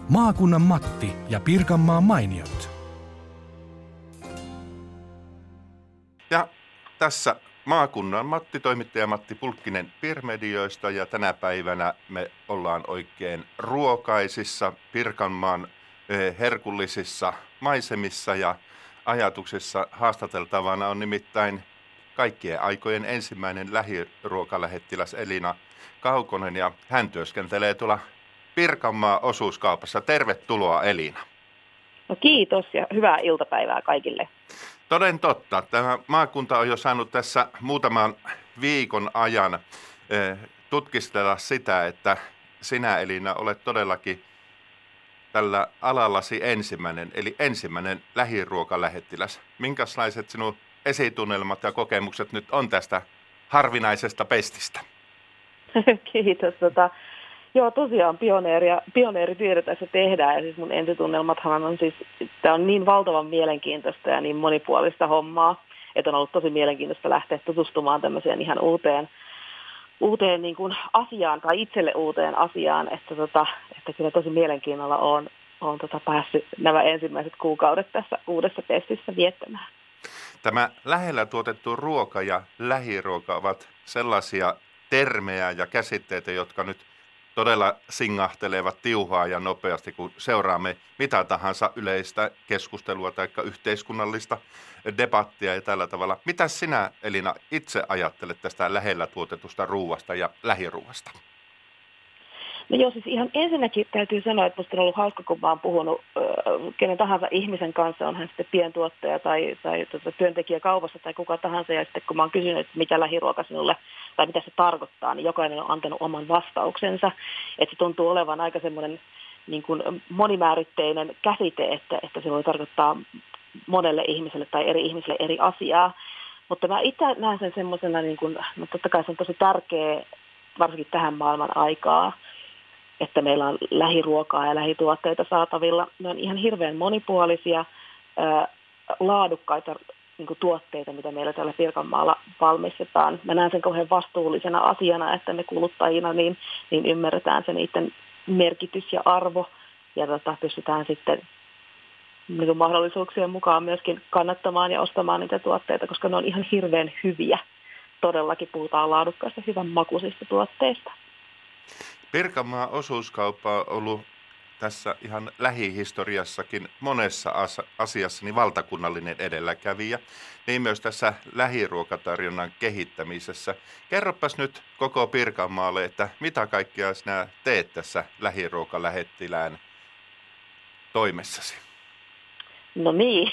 Maakunnan Matti ja Pirkanmaan mainiot. Ja tässä maakunnan Matti, toimittaja Matti Pulkkinen Pirmedioista, ja tänä päivänä me ollaan oikein ruokaisissa Pirkanmaan herkullisissa maisemissa ja ajatuksissa. Haastateltavana on nimittäin kaikkien aikojen ensimmäinen lähiruokalähettiläs Elina Kaukonen, ja hän työskentelee tuolla Pirkanmaan osuuskaupassa. Tervetuloa, Elina. No kiitos ja hyvää iltapäivää kaikille. Toden totta. Tämä maakunta on jo saanut tässä muutaman viikon ajan tutkistella sitä, että sinä, Elina, olet todellakin tällä alallasi ensimmäinen lähiruokalähettiläs. Minkälaiset sinun esitunnelmat ja kokemukset nyt on tästä harvinaisesta pestistä? Kiitos. Joo, tosiaan pioneerityötä tässä tehdään, ja siis mun ensitunnelmathan on siis, tämä on niin valtavan mielenkiintoista ja niin monipuolista hommaa, että on ollut tosi mielenkiintoista lähteä tutustumaan tämmöiseen ihan uuteen niin kuin asiaan tai itselle uuteen asiaan, että kyllä tosi mielenkiinnolla on päässyt nämä ensimmäiset kuukaudet tässä uudessa pestissä viettämään. Tämä lähellä tuotettu ruoka ja lähiruoka ovat sellaisia termejä ja käsitteitä, jotka nyt todella singahtelevat tiuhaa ja nopeasti, kun seuraamme mitä tahansa yleistä keskustelua tai yhteiskunnallista debattia ja tällä tavalla. Mitä sinä, Elina, itse ajattelet tästä lähellä tuotetusta ruuasta ja lähiruuasta? No joo, siis ihan ensinnäkin täytyy sanoa, että musta on ollut hauska, kun mä oon puhunut kenen tahansa ihmisen kanssa, on hän sitten pientuottaja tai työntekijä kaupassa tai kuka tahansa, ja sitten kun mä oon kysynyt, että mitä lähiruoka sinulle tai mitä se tarkoittaa, niin jokainen on antanut oman vastauksensa. Että se tuntuu olevan aika semmoinen niin kuin monimääritteinen käsite, että se voi tarkoittaa monelle ihmiselle tai eri ihmiselle eri asiaa. Mutta mä itse näen sen semmoisena, niin kuin, no totta kai se on tosi tärkeä, varsinkin tähän maailman aikaa, että meillä on lähiruokaa ja lähituotteita saatavilla. Ne on ihan hirveän monipuolisia, laadukkaita niin kuin tuotteita, mitä meillä täällä Pirkanmaalla valmistetaan. Mä näen sen kauhean vastuullisena asiana, että me kuluttajina niin ymmärretään sen niiden merkitys ja arvo, ja pystytään sitten niin kuin mahdollisuuksien mukaan myöskin kannattamaan ja ostamaan niitä tuotteita, koska ne on ihan hirveän hyviä. Todellakin puhutaan laadukkaista, hyvän makuisista tuotteista. Pirkanmaan osuuskauppa on ollut tässä ihan lähihistoriassakin monessa asiassa niin valtakunnallinen edelläkävijä, niin myös tässä lähiruokatarjonnan kehittämisessä. Kerropas nyt koko Pirkanmaalle, että mitä kaikkea sinä teet tässä lähiruokalähettilään toimessasi? No niin,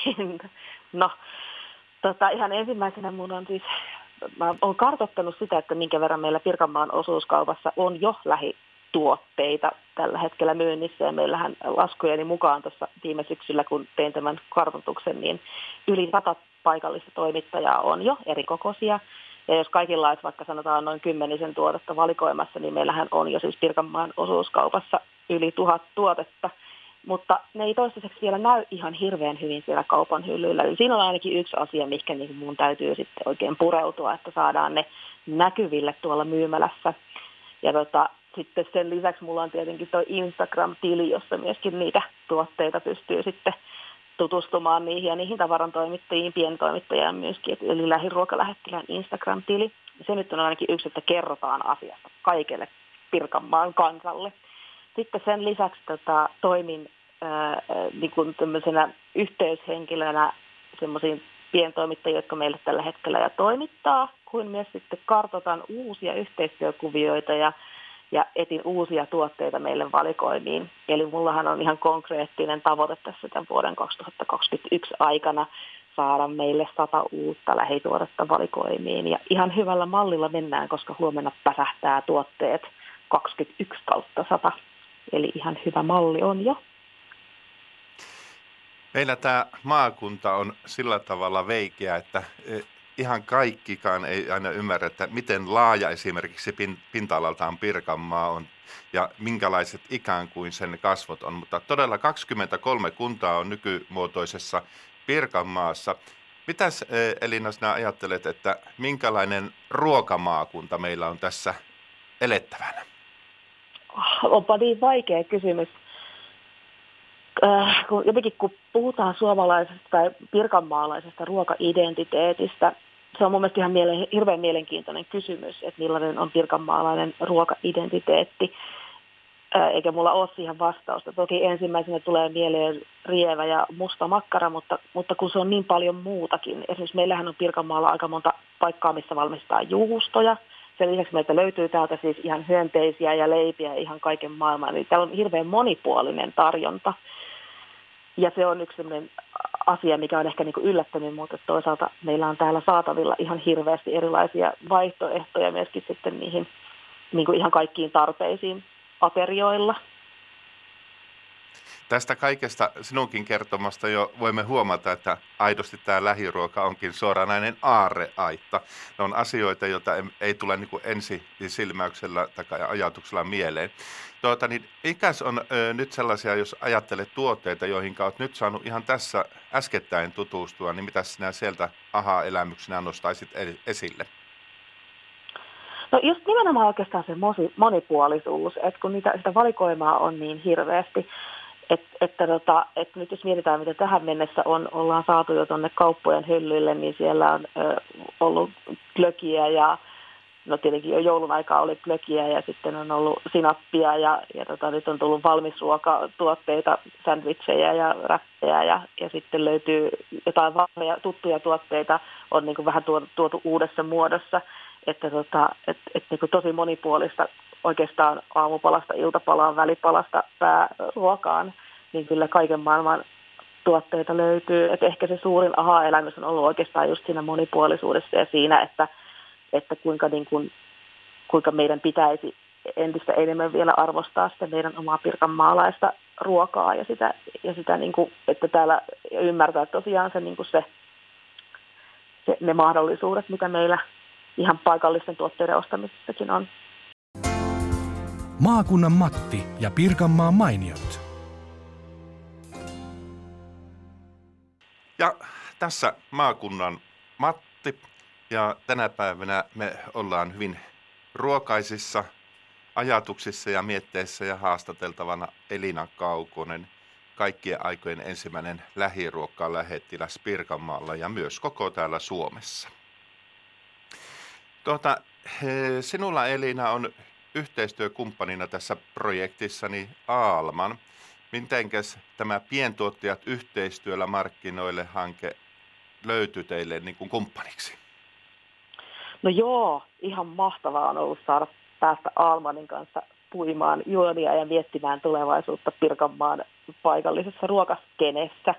ihan ensimmäisenä mun on siis, mä oon kartoittanut sitä, että minkä verran meillä Pirkanmaan osuuskaupassa on jo lähituotteita tällä hetkellä myynnissä, ja meillähän laskujeni mukaan tuossa viime syksyllä, kun tein tämän kartoituksen, niin yli 100 paikallista toimittajaa on jo eri kokoisia, ja jos kaikilla olisi vaikka sanotaan noin 10 tuotetta valikoimassa, niin meillähän on jo siis Pirkanmaan osuuskaupassa yli 1000 tuotetta, mutta ne ei toistaiseksi vielä näy ihan hirveän hyvin siellä kaupan hyllyillä. Eli siinä on ainakin yksi asia, mikä niin mun täytyy sitten oikein pureutua, että saadaan ne näkyville tuolla myymälässä. Ja sitten sen lisäksi mulla on tietenkin tuo Instagram-tili, jossa myöskin niitä tuotteita pystyy sitten tutustumaan niihin ja niihin tavarantoimittajiin, pientoimittajaan myöskin, eli lähiruokalähettilään Instagram-tili. Se nyt on ainakin yksi, että kerrotaan asiasta kaikelle Pirkanmaan kansalle. Sitten sen lisäksi toimin niin kuin tämmöisenä yhteyshenkilönä semmoisiin pientoimittajia, jotka meille tällä hetkellä ja toimittaa, kuin myös sitten kartoitan uusia yhteistyökuvioita ja etin uusia tuotteita meille valikoimiin. Eli mullahan on ihan konkreettinen tavoite tässä tämän vuoden 2021 aikana saada meille 100 uutta lähituotetta valikoimiin. Ja ihan hyvällä mallilla mennään, koska huomenna päsähtää tuotteet 21/100. Eli ihan hyvä malli on jo. Meillä tämä maakunta on sillä tavalla veikeä, että ihan kaikkikaan ei aina ymmärrä, että miten laaja esimerkiksi pinta-alaltaan Pirkanmaa on ja minkälaiset ikään kuin sen kasvot on. Mutta todella 23 kuntaa on nykymuotoisessa Pirkanmaassa. Mitäs, Elina, sinä ajattelet, että minkälainen ruokamaakunta meillä on tässä elettävänä? Onpa niin vaikea kysymys. Jotenkin kun puhutaan suomalaisesta tai pirkanmaalaisesta ruokaidentiteetistä, se on mun mielestä ihan hirveän mielenkiintoinen kysymys, että millainen on pirkanmaalainen ruokaidentiteetti, eikä mulla ole siihen vastausta. Toki ensimmäisenä tulee mieleen rievä ja musta makkara, mutta kun se on niin paljon muutakin. Esimerkiksi meillähän on Pirkanmaalla aika monta paikkaa, missä valmistaa juustoja. Sen lisäksi meiltä löytyy täältä siis ihan hyönteisiä ja leipiä ja ihan kaiken maailman. Eli täällä on hirveän monipuolinen tarjonta. Ja se on yksi sellainen asia, mikä on ehkä niin kuin yllättänyt, mutta toisaalta meillä on täällä saatavilla ihan hirveästi erilaisia vaihtoehtoja myöskin sitten niihin niin kuin ihan kaikkiin tarpeisiin aterioilla. Tästä kaikesta sinunkin kertomasta jo voimme huomata, että aidosti tämä lähiruoka onkin suoranainen aarreaitta. Ne on asioita, joita ei tule niin kuin ensi silmäyksellä tai ajatuksella mieleen. Mikäs on nyt sellaisia, jos ajattelet tuotteita, joihin olet nyt saanut ihan tässä äskettäin tutustua, niin mitä sinä sieltä aha-elämyksenä nostaisit esille? No just nimenomaan oikeastaan se monipuolisuus, että kun sitä valikoimaa on niin hirveästi, että nyt jos mietitään, mitä tähän mennessä ollaan saatu jo tuonne kauppojen hyllyille, niin siellä on ollut glögiä ja no tietenkin jo joulun aikaa oli glögiä ja sitten on ollut sinappia ja nyt on tullut valmisruokatuotteita, sandwicheja ja räppejä ja sitten löytyy jotain tuttuja tuotteita on niin kuin vähän tuotu uudessa muodossa, että niin kuin tosi monipuolista oikeastaan aamupalasta, iltapalaan, välipalasta pääruokaan, niin kyllä kaiken maailman tuotteita löytyy. Et ehkä se suurin aha-elämys on ollut oikeastaan just siinä monipuolisuudessa ja siinä, että kuinka meidän pitäisi entistä enemmän vielä arvostaa sitä meidän omaa pirkanmaalaista ruokaa ja sitä niin kuin, että täällä ymmärtää tosiaan se, niin kuin ne mahdollisuudet, mitä meillä ihan paikallisten tuotteiden ostamisessakin on. Maakunnan Matti ja Pirkanmaan mainiot. Ja tässä maakunnan Matti ja tänä päivänä me ollaan hyvin ruokaisissa ajatuksissa ja mietteissä ja haastateltavana Elina Kaukonen, kaikkien aikojen ensimmäinen lähiruokalähettiläs Pirkanmaalla ja myös koko täällä Suomessa. Sinulla Elina on yhteistyökumppanina tässä projektissani Alman. Mitenkäs tämä pientuottajat yhteistyöllä markkinoille -hanke löytyi teille niin kuin kumppaniksi? No joo, ihan mahtavaa on ollut saada päästä Almanin kanssa puimaan juonia ja miettimään tulevaisuutta Pirkanmaan paikallisessa ruokaskenessä.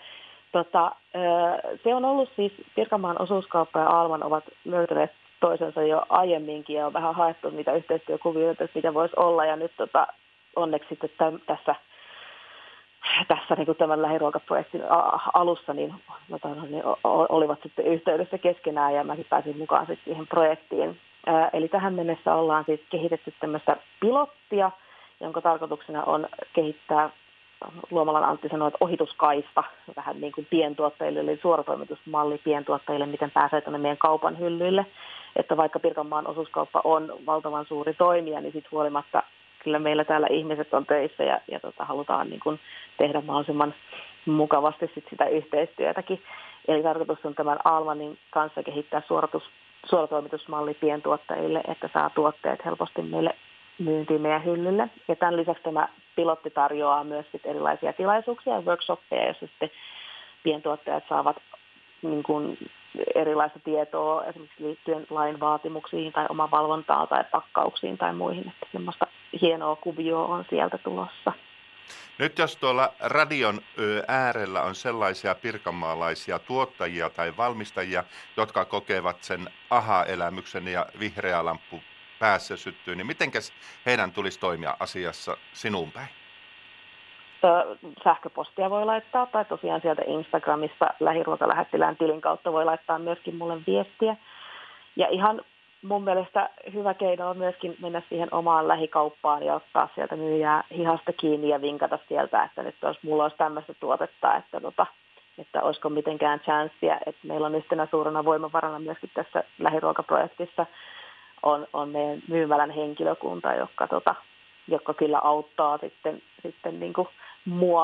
Se on ollut siis, Pirkanmaan osuuskauppa ja Alman ovat löytäneet toisensa jo aiemminkin ja on vähän haettu niitä yhteistyökuvioita, mitä voisi olla. Ja nyt onneksi sitten tässä niin kuin tämän lähiruokaprojektin alussa niin olivat sitten yhteydessä keskenään ja mäkin pääsin mukaan sitten siihen projektiin. Eli tähän mennessä ollaan siis kehitetty tämmöistä pilottia, jonka tarkoituksena on kehittää, Luomalan Antti sanoi, että ohituskaista vähän niin kuin pientuottajille, eli suoratoimitusmalli pientuottajille, miten pääsee tuonne meidän kaupan hyllyille. Että vaikka Pirkanmaan osuuskauppa on valtavan suuri toimija, niin sitten huolimatta kyllä meillä täällä ihmiset on töissä ja halutaan niin kuin tehdä mahdollisimman mukavasti sitä yhteistyötäkin. Eli tarkoitus on tämän Almanin kanssa kehittää suoratoimitusmalli pientuottajille, että saa tuotteet helposti meille myyntiin meidän hyllylle. Ja tämän lisäksi tämä pilotti tarjoaa myös erilaisia tilaisuuksia ja workshoppeja, joissa sitten pientuottajat saavat niin kuin erilaista tietoa esimerkiksi liittyen lain vaatimuksiin tai omavalvontaan tai pakkauksiin tai muihin. Että semmoista hienoa kuvioa on sieltä tulossa. Nyt jos tuolla radion äärellä on sellaisia pirkanmaalaisia tuottajia tai valmistajia, jotka kokevat sen aha-elämyksen ja vihreä lamppu päässä syttyy, niin mitenkäs heidän tulisi toimia asiassa sinuun päin? Sähköpostia voi laittaa tai tosiaan sieltä Instagramista lähiruokalähettilään tilin kautta voi laittaa myöskin mulle viestiä. Ja ihan mun mielestä hyvä keino on myöskin mennä siihen omaan lähikauppaan ja ottaa sieltä myyjää hihasta kiinni ja vinkata sieltä, että nyt mulla olisi tämmöistä tuotetta, että olisiko mitenkään chanssiä. Että meillä on yhtenä suurena voimavarana myöskin tässä lähiruokaprojektissa on meidän myymälän henkilökunta, jotka kyllä auttaa sitten niin kuin mua ja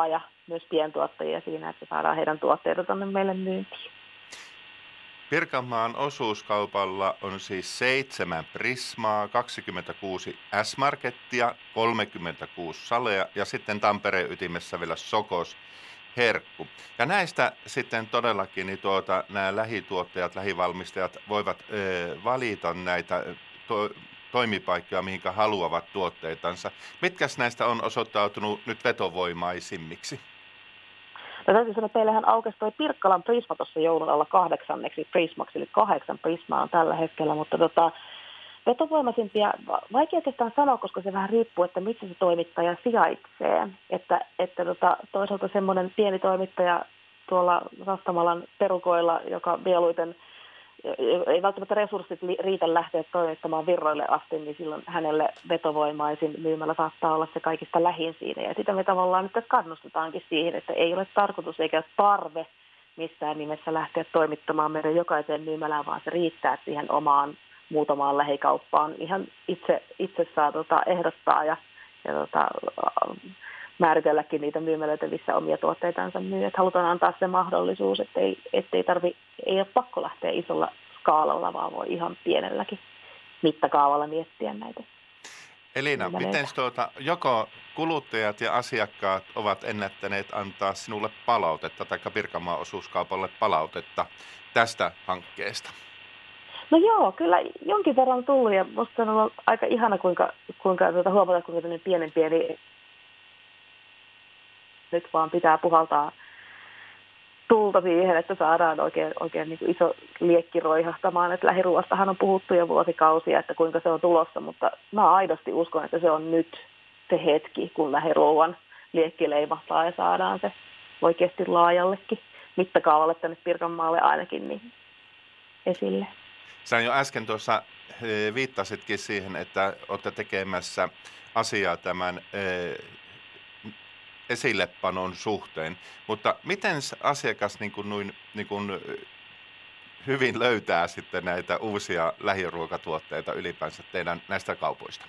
myös pientuottajia siinä, että saadaan heidän tuotteita tuonne meille myyntiin. Pirkanmaan osuuskaupalla on siis 7 Prismaa, 26 S-Markettia, 36 Salea ja sitten Tampereen ytimessä vielä Sokos Herkku. Ja näistä sitten todellakin niin nämä lähituottajat, lähivalmistajat voivat valita näitä toimipaikkoja, mihinkä haluavat tuotteitansa. Mitkäs näistä on osoittautunut nyt vetovoimaisimmiksi? No täytyy sanoa, että meillähän aukesi toi Pirkkalan Prisma tuossa joulun alla 8 Prismaksi, eli 8 Prismaa on tällä hetkellä, mutta vetovoimaisimpia, vaikea oikeastaan sanoa, koska se vähän riippuu, että missä se toimittaja sijaitsee. Että toisaalta semmoinen pieni toimittaja tuolla Sastamalan perukoilla, joka mieluiten ei välttämättä resurssit riitä lähteä toimittamaan Virroille asti, niin silloin hänelle vetovoimaisin myymälä saattaa olla se kaikista lähin siinä. Ja sitä me tavallaan nyt tässä kannustetaankin siihen, että ei ole tarkoitus eikä tarve missään nimessä lähteä toimittamaan meidän jokaiseen myymälään, vaan se riittää, että siihen omaan muutamaan lähikauppaan ihan itse saa ehdottaa ja määritelläkin niitä myymälöitä, missä omia tuotteitansa myy. Että halutaan antaa se mahdollisuus, että ei ole pakko lähteä isolla skaalalla, vaan voi ihan pienelläkin mittakaavalla miettiä näitä. Elina, miten joko kuluttajat ja asiakkaat ovat ennättäneet antaa sinulle palautetta tai Pirkanmaan osuuskaupalle palautetta tästä hankkeesta? No joo, kyllä jonkin verran on tullut ja musta on ollut aika ihana, kuinka huomata, kuinka pieni nyt vaan pitää puhaltaa tulta siihen, että saadaan oikein niin kuin iso liekki roihahtamaan. Että lähiruoastahan on puhuttu jo vuosikausia, että kuinka se on tulossa, mutta mä aidosti uskon, että se on nyt se hetki, kun lähiruoan liekki leimahtaa ja saadaan se oikeasti laajallekin mittakaavalle tänne Pirkanmaalle ainakin niin esille. Sä jo äsken tuossa viittasitkin siihen, että olette tekemässä asiaa tämän esillepanon suhteen, mutta miten asiakas niin kuin hyvin löytää sitten näitä uusia lähiruokatuotteita ylipäänsä teidän näistä kaupoista?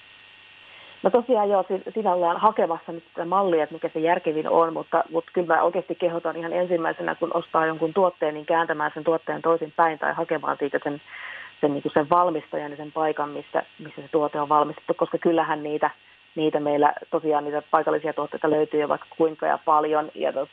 No tosiaan joo, siinä ollaan hakemassa nyt sitä mallia, että mikä se järkevin on, mutta kyllä mä oikeasti kehotan ihan ensimmäisenä, kun ostaa jonkun tuotteen, niin kääntämään sen tuotteen toisin päin tai hakemaan siitä sen valmistajan ja sen paikan, missä se tuote on valmistettu, koska kyllähän niitä meillä tosiaan niitä paikallisia tuotteita löytyy jo vaikka kuinka ja paljon,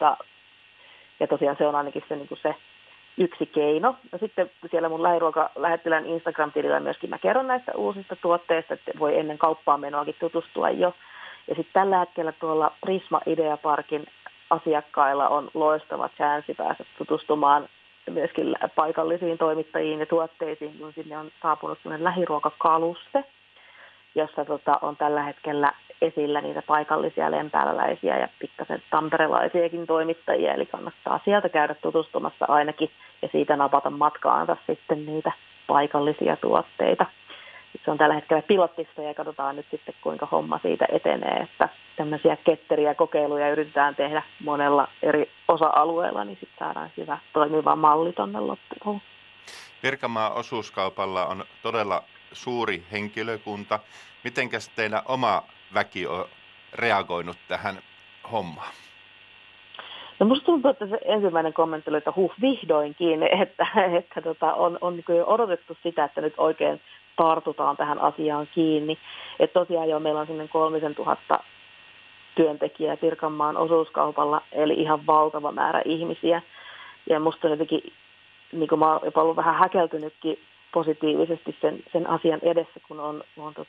ja tosiaan se on ainakin se yksi keino. No sitten siellä mun lähiruokalähettilän Instagram-tilillä myöskin mä kerron näistä uusista tuotteista, että voi ennen kauppaan menoakin tutustua jo. Ja sitten tällä hetkellä tuolla Prisma Ideaparkin asiakkailla on loistava chanssi päästä tutustumaan myöskin paikallisiin toimittajiin ja tuotteisiin, kun sinne on saapunut sellainen lähiruokakaluste, jossa on tällä hetkellä esillä niitä paikallisia lempääläläisiä ja pikkasen tamperelaisiakin toimittajia, eli kannattaa sieltä käydä tutustumassa ainakin ja siitä napata matkaansa sitten niitä paikallisia tuotteita. Se on tällä hetkellä pilottissa ja katsotaan nyt sitten kuinka homma siitä etenee, että tämmöisiä ketteriä kokeiluja yritetään tehdä monella eri osa-alueella, niin sitten saadaan hyvä toimiva malli tuonne loppuun. Pirkanmaan osuuskaupalla on todella suuri henkilökunta. Mitenkäs teidän oma väki on reagoinut tähän hommaan? No musta tuntuu, että se ensimmäinen kommentti oli, että vihdoinkin, että on niin kuin odotettu sitä, että nyt oikein tartutaan tähän asiaan kiinni. Että tosiaan jo meillä on sinne 3000 työntekijää Pirkanmaan osuuskaupalla, eli ihan valtava määrä ihmisiä. Ja musta on jotenkin, niin kuin mä oon jopa ollut vähän häkeltynytkin positiivisesti sen asian edessä, kun on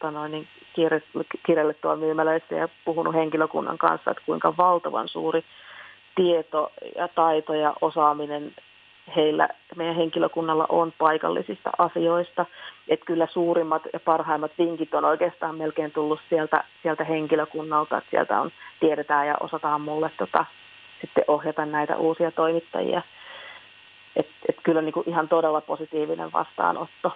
kirjoillut tuolla myymälöissä ja puhunut henkilökunnan kanssa, että kuinka valtavan suuri tieto ja taito ja osaaminen meidän henkilökunnalla on paikallisista asioista. Että kyllä suurimmat ja parhaimmat vinkit on oikeastaan melkein tullut sieltä henkilökunnalta, että sieltä tiedetään ja osataan mulle sitten ohjata näitä uusia toimittajia. Että kyllä niin kuin ihan todella positiivinen vastaanotto.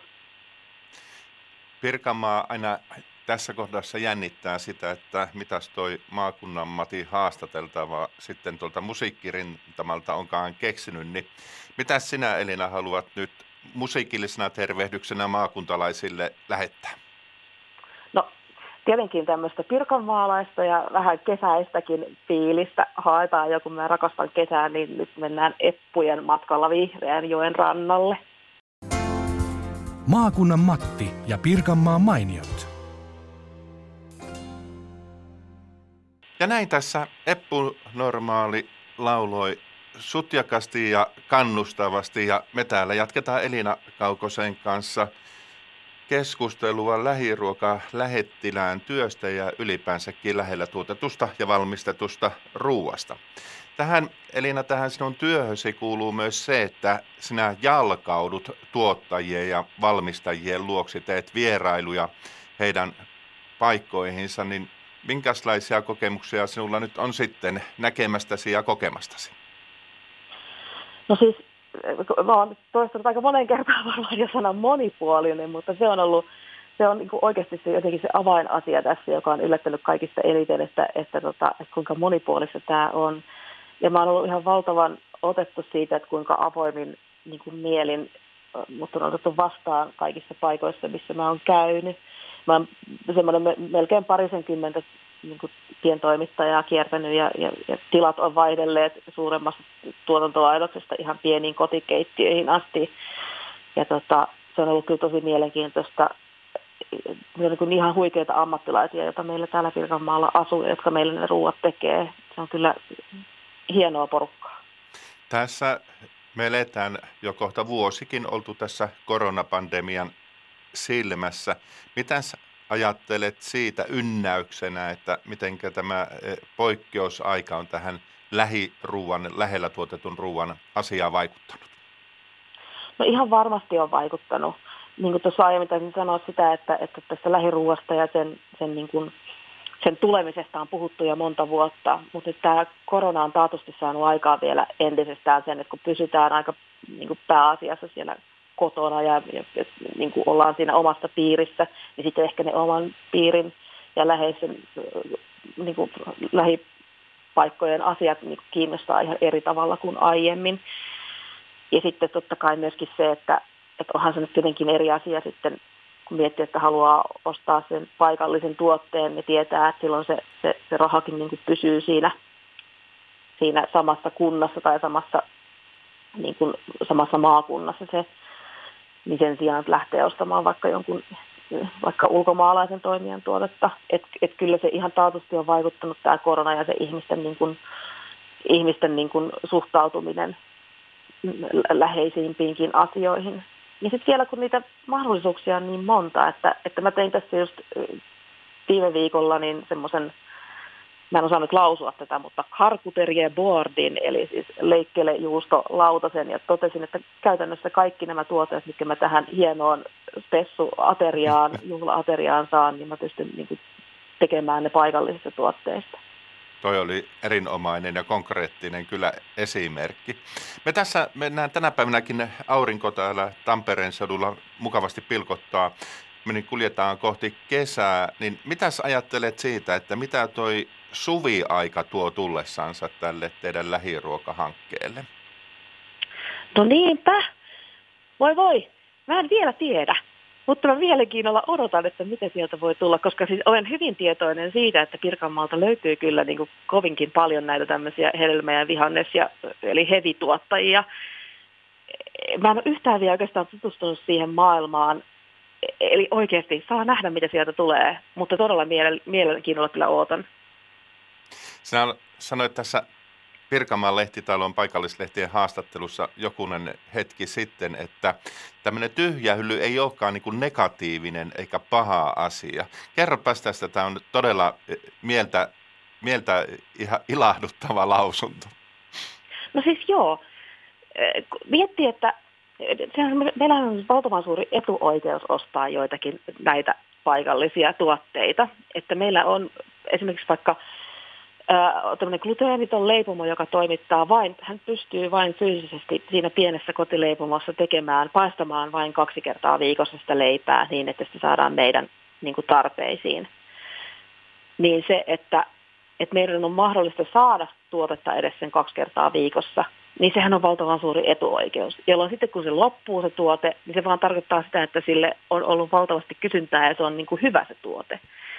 Pirkanmaa aina tässä kohdassa jännittää sitä, että mitäs toi maakunnan Mati haastateltava sitten tuolta musiikkirintamalta onkaan keksinyt. Niin mitäs sinä, Elina, haluat nyt musiikillisena tervehdyksenä maakuntalaisille lähettää? No tietenkin tämmöistä pirkanmaalaista ja vähän kesäistäkin fiilistä haetaan. Ja kun mä rakastan kesää, niin nyt mennään Eppujen matkalla Vihreän joen rannalle. Maakunnan Matti ja Pirkanmaan mainiot. Ja näin tässä Eppu Normaali lauloi sutjakasti ja kannustavasti, ja me täällä jatketaan Elina Kaukosen kanssa keskustelua lähiruokalähettilään työstä ja ylipäänsäkin lähellä tuotetusta ja valmistetusta ruuasta. Tähän sinun työhösi kuuluu myös se, että sinä jalkaudut tuottajien ja valmistajien luoksi, teet vierailuja heidän paikkoihinsa, niin minkälaisia kokemuksia sinulla nyt on sitten näkemästäsi ja kokemastasi? No siis, mä oon toistanut aika monen kertaan varmaan jo sanan monipuolinen, mutta se on niin kuin oikeasti se, jotenkin se avainasia tässä, joka on yllättänyt kaikista eniten, että kuinka monipuolista tämä on. Ja mä oon ollut ihan valtavan otettu siitä, että kuinka avoimin niin kuin mielin mut on otettu vastaan kaikissa paikoissa, missä mä oon käynyt. Mä oon semmoinen melkein 20 niin kuin pientoimittajaa kiertänyt ja tilat on vaihdelleet suuremmasta tuotantolaitoksesta ihan pieniin kotikeittiöihin asti. Ja se on ollut kyllä tosi mielenkiintoista. Meillä on ihan huikeita ammattilaisia, joita meillä täällä Pirkanmaalla asuu ja jotka meille ne ruuat tekee. Se on kyllä hienoa porukkaa. Tässä me eletään jo kohta vuosikin oltu tässä koronapandemian silmässä. Mitä ajattelet siitä ynnäyksenä, että miten tämä poikkeusaika on tähän lähiruuan, lähellä tuotetun ruuan asiaan vaikuttanut? No ihan varmasti on vaikuttanut. Niin kuin tuossa aiemmin taisin sanoa sitä, että tästä lähiruuasta ja sen tulemisesta on puhuttu jo monta vuotta, mutta nyt tämä korona on taatusti saanut aikaa vielä entisestään sen, että kun pysytään aika niin kuin pääasiassa siellä kotona ja niin kuin ollaan siinä omassa piirissä, niin sitten ehkä ne oman piirin ja läheisen niin kuin lähipaikkojen asiat niin kuin kiinnostaa ihan eri tavalla kuin aiemmin. Ja sitten totta kai myöskin se, että onhan se nyt tietenkin eri asia sitten, kun miettii, että haluaa ostaa sen paikallisen tuotteen, niin tietää, että silloin se rahakin niin kuin pysyy siinä samassa kunnassa tai samassa maakunnassa se, niin sen sijaan, että lähtee ostamaan vaikka ulkomaalaisen toimijan tuotetta. Et kyllä se ihan taatusti on vaikuttanut tämä korona ja se ihmisten niin kuin suhtautuminen läheisimpiinkin asioihin. Ja sitten vielä kun niitä mahdollisuuksia on niin monta, että mä tein tässä just viime viikolla niin semmoisen, mä en osannut lausua tätä, mutta charcuterie boardin, eli siis leikkelejuustolautasen, ja totesin, että käytännössä kaikki nämä tuotteet, mitkä mä tähän hienoon spessuateriaan, juhla-ateriaan saan, niin mä pystyn niin kuin tekemään ne paikallisista tuotteista. Toi oli erinomainen ja konkreettinen kyllä esimerkki. Me tässä mennään tänä päivänäkin aurinko täällä Tampereen seudulla mukavasti pilkottaa. Me kuljetaan kohti kesää, niin mitäs ajattelet siitä, että mitä toi suviaika tuo tullessansa tälle teidän lähiruokahankkeelle? No niinpä. Voi. Mä en vielä tiedä. Mutta mä mielenkiinnolla odotan, että mitä sieltä voi tulla, koska siis olen hyvin tietoinen siitä, että Pirkanmaalta löytyy kyllä niin kuin kovinkin paljon näitä tämmöisiä hedelmä- ja eli hevituottajia. Mä en ole yhtään vielä oikeastaan tutustunut siihen maailmaan, eli oikeasti saa nähdä, mitä sieltä tulee, mutta todella mielenkiinnolla kyllä odotan. Sinä sanoit tässä Pirkanmaan lehtitalon paikallislehtien haastattelussa jokunen hetki sitten, että tämmöinen tyhjä hylly ei olekaan niin kuin negatiivinen eikä paha asia. Kerropas tästä, tämä on todella mieltä ihan ilahduttava lausunto. No siis joo. Miettii, että meillä on valtavan suuri etuoikeus ostaa joitakin näitä paikallisia tuotteita. Että meillä on esimerkiksi vaikka tämmöinen gluteeniton leipomo, joka toimittaa hän pystyy vain fyysisesti siinä pienessä kotileipomossa paistamaan vain 2 kertaa viikossa sitä leipää niin, että se saadaan meidän niin kuin tarpeisiin. Niin se, että meidän on mahdollista saada tuotetta edes sen 2 kertaa viikossa, niin sehän on valtavan suuri etuoikeus. Jolloin sitten kun se loppuu se tuote, niin se vaan tarkoittaa sitä, että sille on ollut valtavasti kysyntää ja se on niin kuin hyvä se tuote.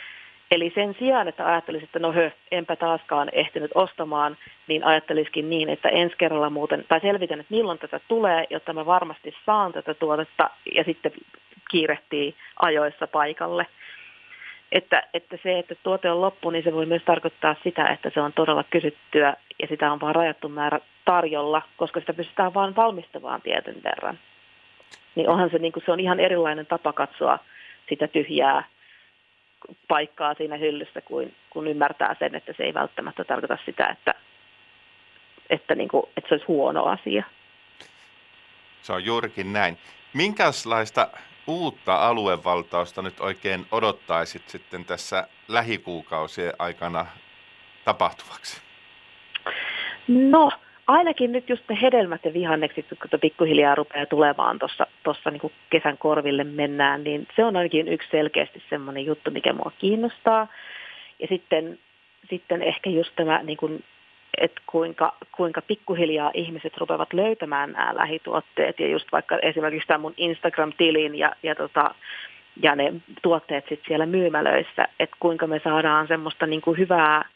Eli sen sijaan, että ajattelisin, että enpä taaskaan ehtinyt ostamaan, niin ajattelisikin niin, että ensi kerralla muuten, tai selvitän, että milloin tätä tulee, jotta mä varmasti saan tätä tuotetta ja sitten kiirehtii ajoissa paikalle. Että se, että tuote on loppu, niin se voi myös tarkoittaa sitä, että se on todella kysyttyä ja sitä on vaan rajattu määrä tarjolla, koska sitä pystytään vaan valmistamaan tietyn verran. Niin onhan se, niin kuin, se on ihan erilainen tapa katsoa sitä tyhjää paikkaa siinä hyllyssä, kun ymmärtää sen, että se ei välttämättä tarkoita sitä, että se olisi huono asia. Se on juurikin näin. Minkälaista uutta aluevaltausta nyt oikein odottaisit sitten tässä lähikuukausien aikana tapahtuvaksi? No, ainakin nyt just ne hedelmät ja vihannekset, kun pikkuhiljaa rupeaa tulemaan tuossa niin kuin kesän korville mennään, niin se on ainakin yksi selkeästi semmoinen juttu, mikä mua kiinnostaa. Ja sitten ehkä just tämä, niin kuin, että kuinka pikkuhiljaa ihmiset rupeavat löytämään nämä lähituotteet. Ja just vaikka esimerkiksi tämä mun Instagram-tilin ja ne tuotteet sitten siellä myymälöissä, että kuinka me saadaan semmoista niin kuin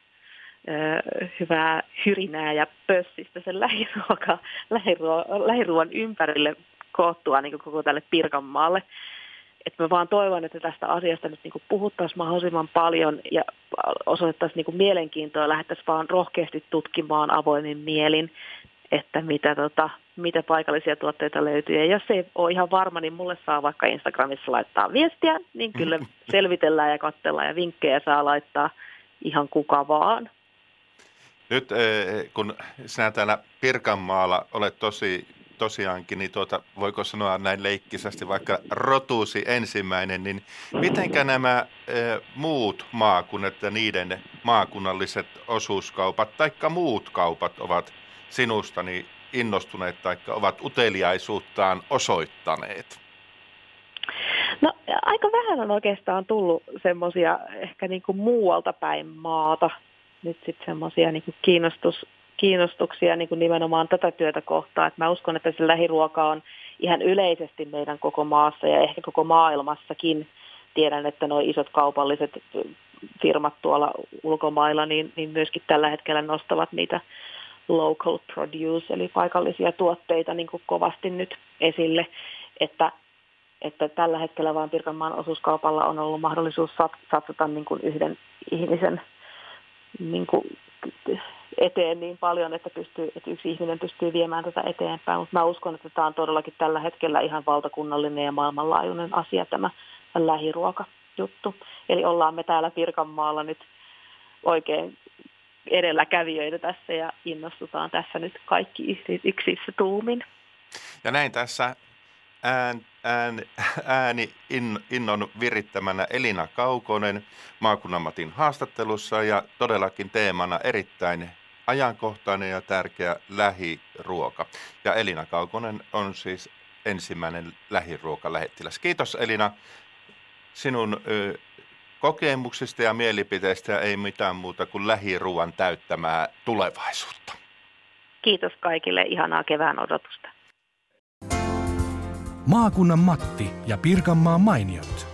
hyvää hyrinää ja pössistä sen lähiruoan ympärille koottua niin kuin koko tälle Pirkanmaalle. Että mä vaan toivon, että tästä asiasta nyt niin kuin puhuttaisiin mahdollisimman paljon ja osoitettaisiin niin kuin mielenkiintoa ja lähdettäisiin vaan rohkeasti tutkimaan avoimin mielin, että mitä paikallisia tuotteita löytyy. Ja jos ei ole ihan varma, niin mulle saa vaikka Instagramissa laittaa viestiä, niin kyllä selvitellään ja katsellaan ja vinkkejä saa laittaa ihan kuka vaan. Nyt kun sinä täällä Pirkanmaalla olet tosiaankin, niin voiko sanoa näin leikkisästi vaikka rotuusi ensimmäinen, niin mitenkä nämä muut maakunnat ja niiden maakunnalliset osuuskaupat taikka muut kaupat ovat sinustani innostuneet taikka ovat uteliaisuuttaan osoittaneet? No aika vähän on oikeastaan tullut semmoisia ehkä niin kuin muualta päin maata. Nyt sitten semmoisia niin kuin kiinnostuksia niin kuin nimenomaan tätä työtä kohtaan. Et mä uskon, että se lähiruoka on ihan yleisesti meidän koko maassa ja ehkä koko maailmassakin. Tiedän, että nuo isot kaupalliset firmat tuolla ulkomailla niin myöskin tällä hetkellä nostavat niitä local produce, eli paikallisia tuotteita niin kuin kovasti nyt esille, että tällä hetkellä vaan Pirkanmaan osuuskaupalla on ollut mahdollisuus satsata niin kuin yhden ihmisen niin kuin eteen niin paljon, että yksi ihminen pystyy viemään tätä eteenpäin. Mutta mä uskon, että tämä on todellakin tällä hetkellä ihan valtakunnallinen ja maailmanlaajuinen asia tämä lähiruokajuttu. Eli ollaan me täällä Pirkanmaalla nyt oikein edelläkävijöitä tässä ja innostutaan tässä nyt kaikki yksissä tuumin. Ja näin tässä innon virittämänä Elina Kaukonen Maakunnan Matin haastattelussa ja todellakin teemana erittäin ajankohtainen ja tärkeä lähiruoka. Ja Elina Kaukonen on siis ensimmäinen lähiruokalähettiläs. Kiitos Elina sinun kokemuksista ja mielipiteistä ja ei mitään muuta kuin lähiruoan täyttämää tulevaisuutta. Kiitos kaikille, ihanaa kevään odotusta. Maakunnan Matti ja Pirkanmaan mainiot.